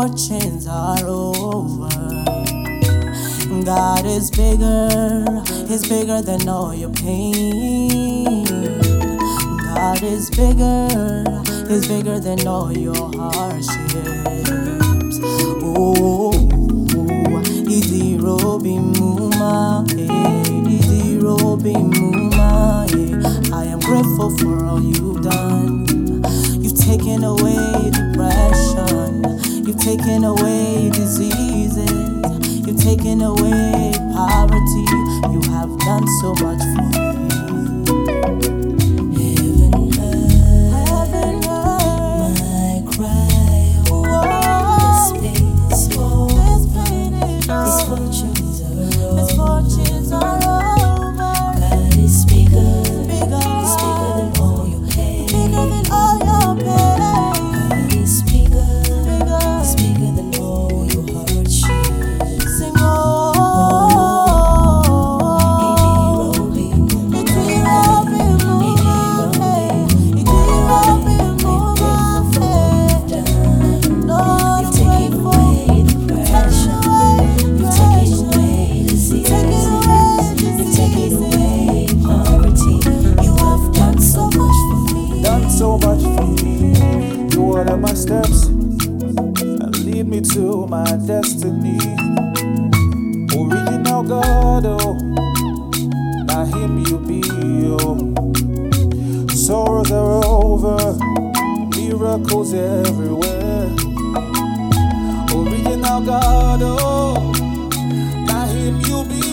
misfortunes are over. God is bigger, He's bigger than all your pain. God is bigger, He's bigger than all your hardships. Oh, Idi Robi Muma, Idi Robi Muma. I am grateful for all you've done. You've taken away depression, you've taken away diseases, you've taken away poverty. You have done so much for me. Heaven heard my cry. This pain is over. Misfortunes are over. God is bigger. He's bigger than all your pain. Bigger than all your pain. God is bigger. He's bigger than all your hardships. Sing so much for me. You order my steps and lead me to my destiny. Original God, oh, now Him you be, oh. Sorrows are over, miracles everywhere. Original God, oh, now Him you be.